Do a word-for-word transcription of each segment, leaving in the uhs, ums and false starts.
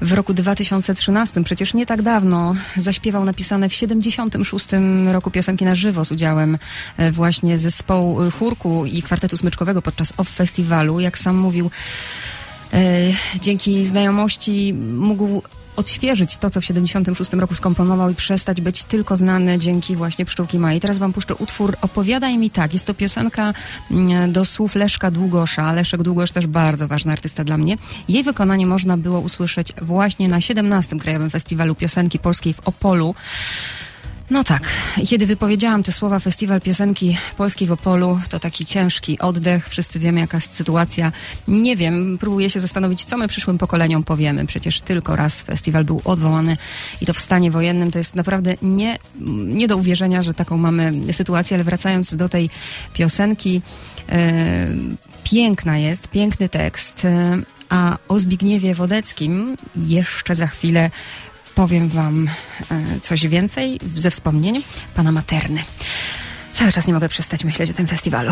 w roku dwa tysiące trzynastym, przecież nie tak dawno, zaśpiewał napisane w siedemdziesiątym szóstym roku piosenki na żywo z udziałem właśnie zespołu chórku i kwartetu smyczkowego podczas O F F Festiwalu. Jak sam mówił, e, dzięki znajomości mógł odświeżyć to, co w siedemdziesiątym szóstym roku skomponował i przestać być tylko znany dzięki właśnie Pszczółki Mai. Teraz wam puszczę utwór Opowiadaj mi tak. Jest to piosenka do słów Leszka Długosza. Leszek Długosz też bardzo ważny artysta dla mnie. Jej wykonanie można było usłyszeć właśnie na siedemnastym Krajowym Festiwalu Piosenki Polskiej w Opolu. No tak, i kiedy wypowiedziałam te słowa, Festiwal Piosenki Polskiej w Opolu, to taki ciężki oddech. Wszyscy wiemy, jaka jest sytuacja. Nie wiem, próbuję się zastanowić, co my przyszłym pokoleniom powiemy. Przecież tylko raz festiwal był odwołany i to w stanie wojennym. To jest naprawdę nie, nie do uwierzenia, że taką mamy sytuację, ale wracając do tej piosenki, e, piękna jest, piękny tekst, e, a o Zbigniewie Wodeckim jeszcze za chwilę powiem wam coś więcej ze wspomnień pana Materny. Cały czas nie mogę przestać myśleć o tym festiwalu.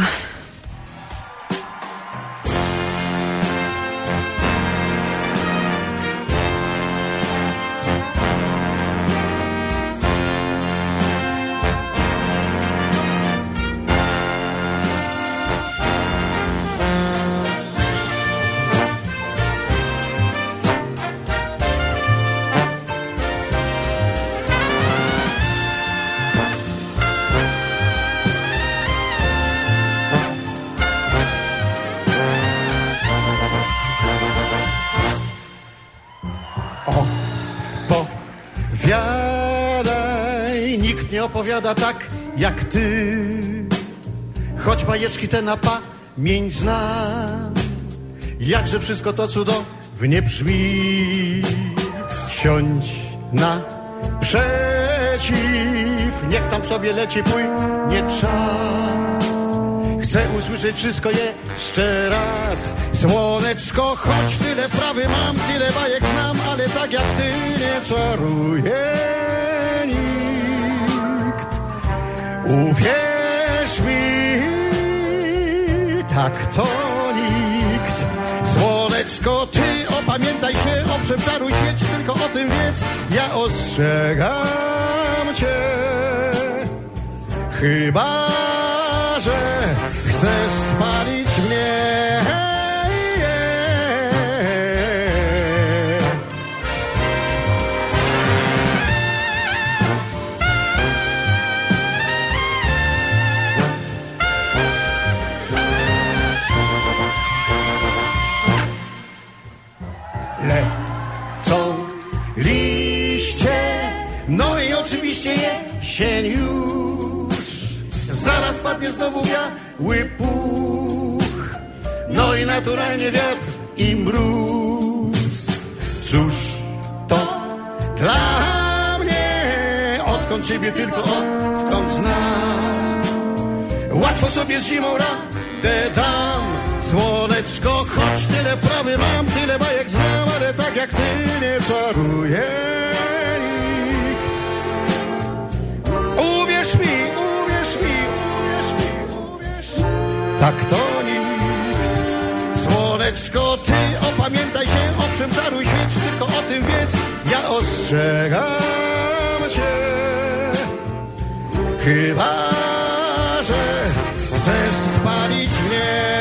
Opowiada tak jak ty, choć bajeczki te na pamięć znam. Jakże wszystko to cudownie brzmi. Siądź na przeciw, niech tam sobie leci płynie czas. Chcę usłyszeć wszystko jeszcze raz. Słoneczko, choć tyle prawy mam, tyle bajek znam, ale tak jak ty nie czaruje nikt. Uwierz mi, tak to nikt. Słoneczko, ty opamiętaj się, owszem czaruj świeć, tylko o tym wiedz, ja ostrzegam cię. Chyba że chcesz spalić mnie. Lecą liście, no i oczywiście jesień już. Zaraz padnie znowu biały puch, no i naturalnie wiatr i mróz. Cóż to dla mnie, odkąd ciebie tylko odkąd znam. Łatwo sobie z zimą radę dam. Słoneczko, choć tyle prawy mam, tyle bajek znam, ale tak jak ty nie czaruje nikt. Uwierz mi, uwierz mi, uwierz mi, uwierz mi, tak to nikt. Słoneczko, ty opamiętaj się, owszem czaruj świeć, tylko o tym wiedz, ja ostrzegam cię. Chyba że chcesz spalić mnie.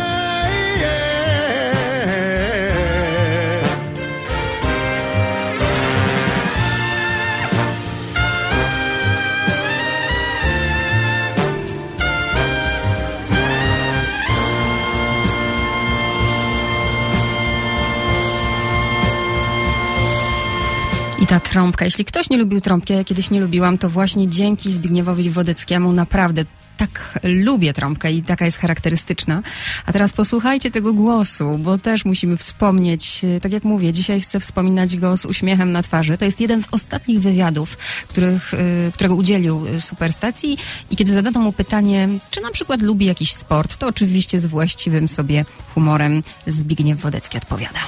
I ta trąbka, jeśli ktoś nie lubił trąbki, ja kiedyś nie lubiłam, to właśnie dzięki Zbigniewowi Wodeckiemu naprawdę tak lubię trąbkę i taka jest charakterystyczna. A teraz posłuchajcie tego głosu, bo też musimy wspomnieć, tak jak mówię, dzisiaj chcę wspominać go z uśmiechem na twarzy. To jest jeden z ostatnich wywiadów, których, którego udzielił Superstacji i kiedy zadano mu pytanie, czy na przykład lubi jakiś sport, to oczywiście z właściwym sobie humorem Zbigniew Wodecki odpowiada.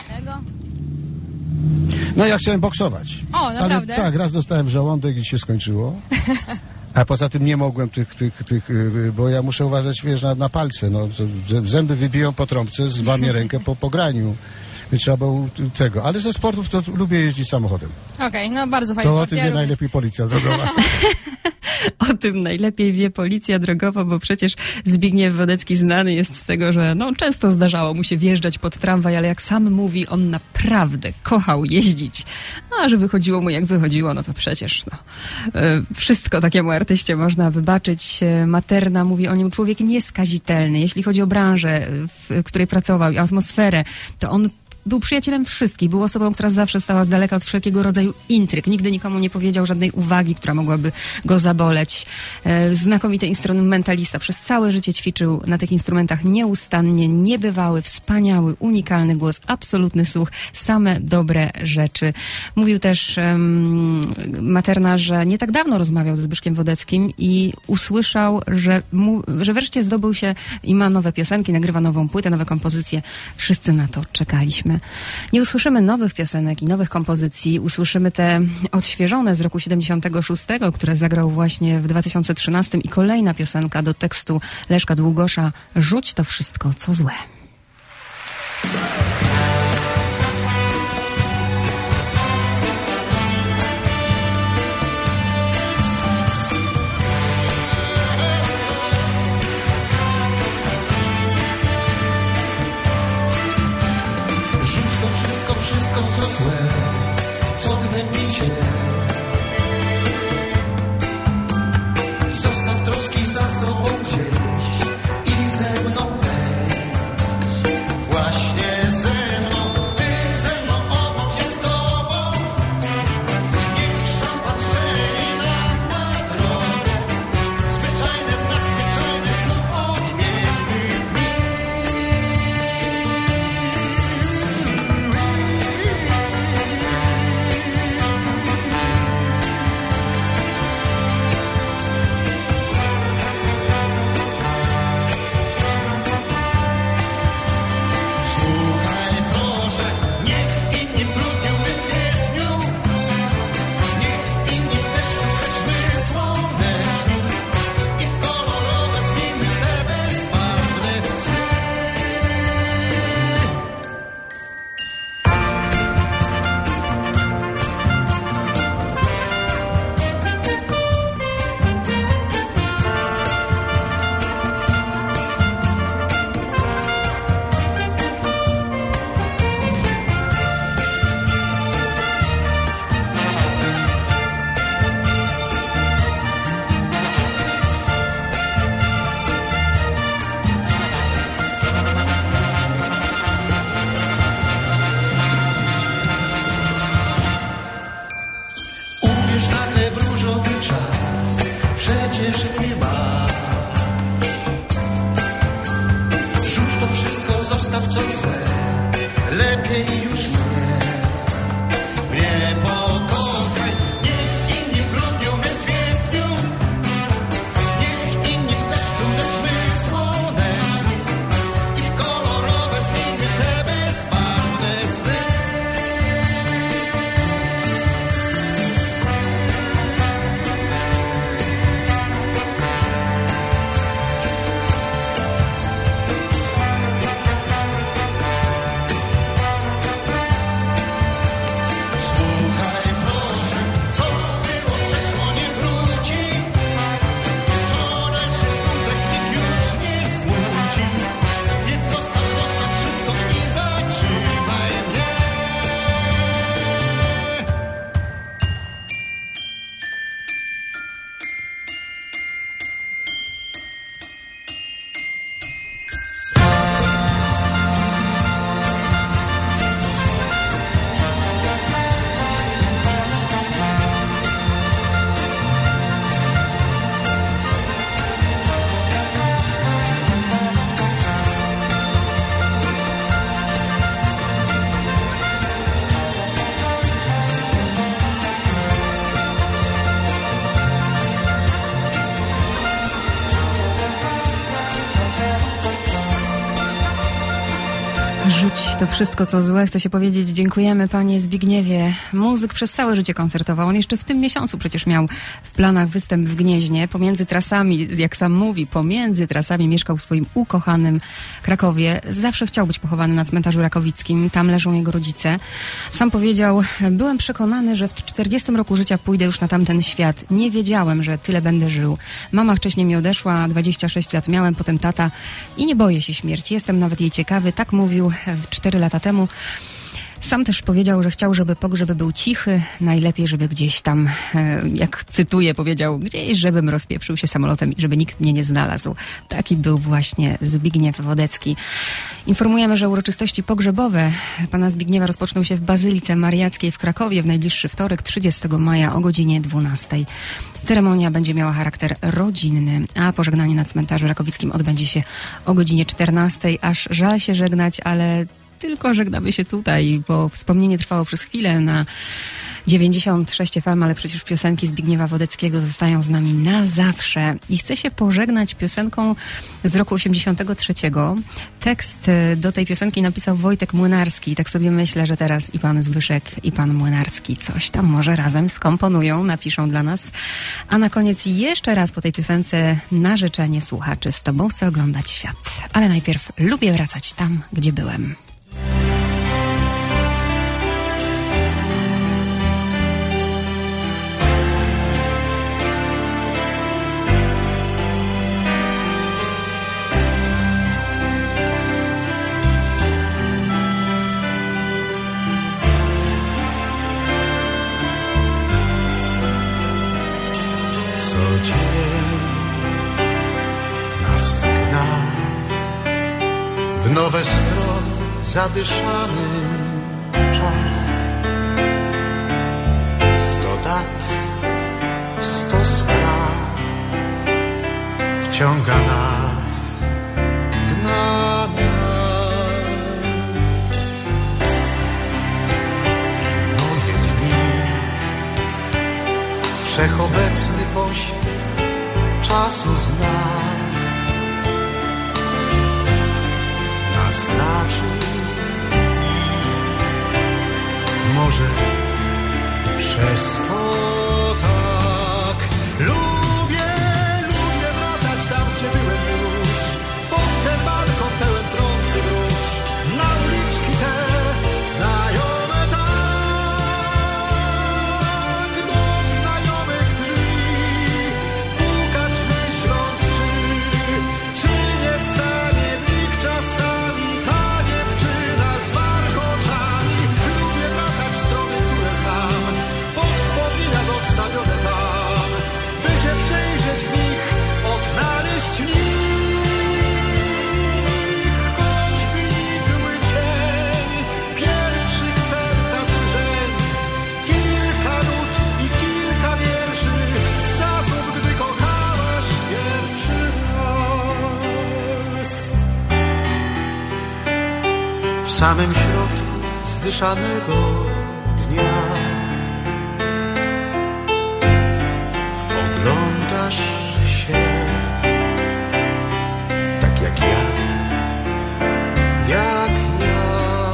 No ja chciałem boksować. O, naprawdę? Ale tak, raz dostałem żołądek i się skończyło. A poza tym nie mogłem tych, tych, tych, bo ja muszę uważać, wiesz, na, na palce. No, zęby wybiją po trąbce, złamię rękę po pograniu. trzeba było tego. Ale ze sportów to lubię jeździć samochodem. Okej, okay, no bardzo fajnie. To o tym wie najlepiej policja drogowa. O tym najlepiej wie policja drogowa, bo przecież Zbigniew Wodecki znany jest z tego, że no, często zdarzało mu się wjeżdżać pod tramwaj, ale jak sam mówi, on naprawdę kochał jeździć. A że wychodziło mu jak wychodziło, no to przecież no, wszystko takiemu artyście można wybaczyć. Materna mówi o nim człowiek nieskazitelny. Jeśli chodzi o branżę, w której pracował i atmosferę, to on był przyjacielem wszystkich, był osobą, która zawsze stała z daleka od wszelkiego rodzaju intryg. Nigdy nikomu nie powiedział żadnej uwagi, która mogłaby go zaboleć. E, znakomity instrumentalista. Przez całe życie ćwiczył na tych instrumentach nieustannie, niebywały, wspaniały, unikalny głos, absolutny słuch, same dobre rzeczy. Mówił też um, Materna, że nie tak dawno rozmawiał ze Zbyszkiem Wodeckim i usłyszał, że, mu, że wreszcie zdobył się i ma nowe piosenki, nagrywa nową płytę, nowe kompozycje. Wszyscy na to czekaliśmy. Nie usłyszymy nowych piosenek i nowych kompozycji, usłyszymy te odświeżone z roku siedemdziesiątego szóstego, które zagrał właśnie w dwa tysiące trzynastym i kolejna piosenka do tekstu Leszka Długosza, Rzuć to wszystko, co złe. Co gnębi cię? Zostaw troski za sobą gdzieś i ze mną weź. Właśnie ze to wszystko, co złe, chcę się powiedzieć, dziękujemy panie Zbigniewie. Muzyk przez całe życie koncertował. On jeszcze w tym miesiącu przecież miał w planach występ w Gnieźnie. Pomiędzy trasami, jak sam mówi, pomiędzy trasami mieszkał w swoim ukochanym Krakowie. Zawsze chciał być pochowany na cmentarzu rakowickim. Tam leżą jego rodzice. Sam powiedział, byłem przekonany, że w czterdziestym roku życia pójdę już na tamten świat. Nie wiedziałem, że tyle będę żył. Mama wcześniej mi odeszła, dwadzieścia sześć lat miałem, potem tata i nie boję się śmierci. Jestem nawet jej ciekawy. Tak mówił cztery lata temu. Sam też powiedział, że chciał, żeby pogrzeb był cichy, najlepiej, żeby gdzieś tam, jak cytuję, powiedział, gdzieś, żebym rozpieprzył się samolotem i żeby nikt mnie nie znalazł. Taki był właśnie Zbigniew Wodecki. Informujemy, że uroczystości pogrzebowe pana Zbigniewa rozpoczną się w Bazylice Mariackiej w Krakowie w najbliższy wtorek, trzydziestego maja o godzinie dwunastej. Ceremonia będzie miała charakter rodzinny, a pożegnanie na cmentarzu rakowickim odbędzie się o godzinie czternastej. Aż żal się żegnać, ale tylko żegnamy się tutaj, bo wspomnienie trwało przez chwilę na dziewięćdziesiąt sześć F M, ale przecież piosenki Zbigniewa Wodeckiego zostają z nami na zawsze. I chcę się pożegnać piosenką z roku osiemdziesiątego trzeciego. Tekst do tej piosenki napisał Wojtek Młynarski. Tak sobie myślę, że teraz i pan Zbyszek, i pan Młynarski coś tam może razem skomponują, napiszą dla nas. A na koniec jeszcze raz po tej piosence na życzenie słuchaczy: z tobą chcę oglądać świat. Ale najpierw lubię wracać tam, gdzie byłem. W nowe strony zadyszany czas. Sto dat, sto spraw wciąga nas, gna nas. I moje dni, wszechobecny pośpiech czasu znak znaczy, może przez to tak lubię, lubię wracać tam, gdzie byłem już, pod ten balkon pełen prący róż, na uliczki te znajome tak, do znajomych drzwi, pukać myśląc, czy, czy nie stanie w nich czasami w samym środku zdyszanego dnia oglądasz się tak jak ja, jak ja.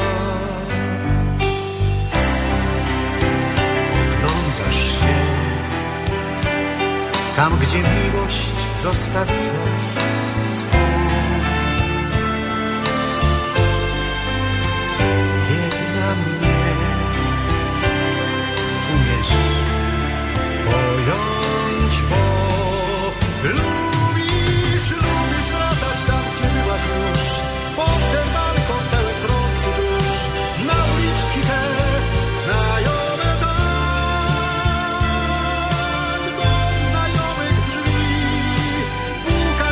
Oglądasz się tam, gdzie miłość zostawiłaś swą. Lubisz, lubisz wracać tam, gdzie byłaś już, pod ten balkon pełen prący róż, na uliczki te znajome tak, do znajomych drzwi, puka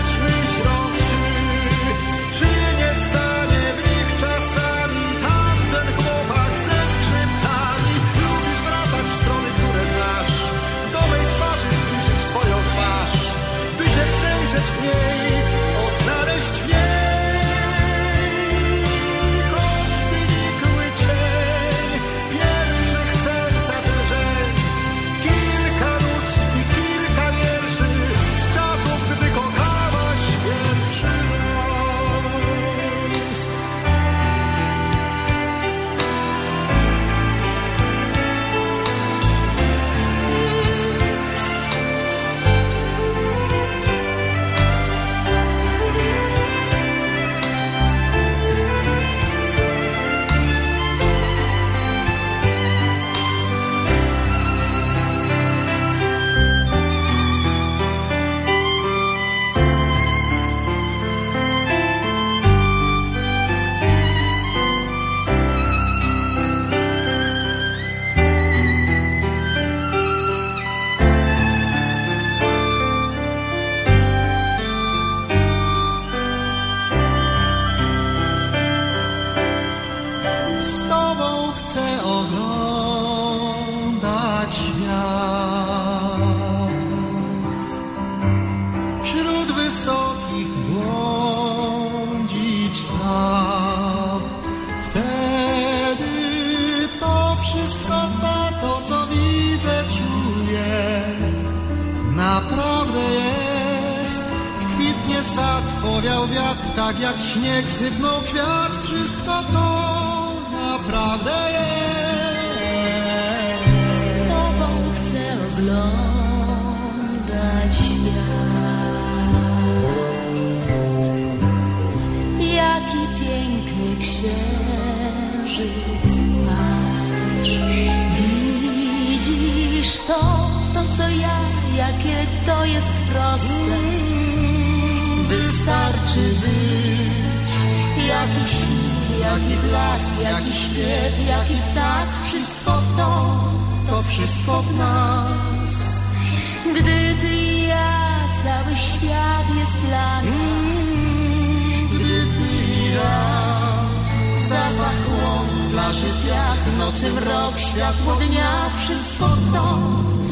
sad, powiał wiatr, tak jak śnieg sypnął kwiat. Wszystko to naprawdę jest. Z tobą chcę oglądać świat. Jaki piękny księżyc, patrz. Widzisz to, to co ja, jakie to jest proste. Wystarczy być jaki świt, jaki blask, jaki śpiew, jaki ptak. Wszystko to, to wszystko w nas. Gdy ty i ja, cały świat jest dla nas. Gdy ty i ja, zapach łąk, plaży, piach, nocy mrok, światło dnia. Wszystko to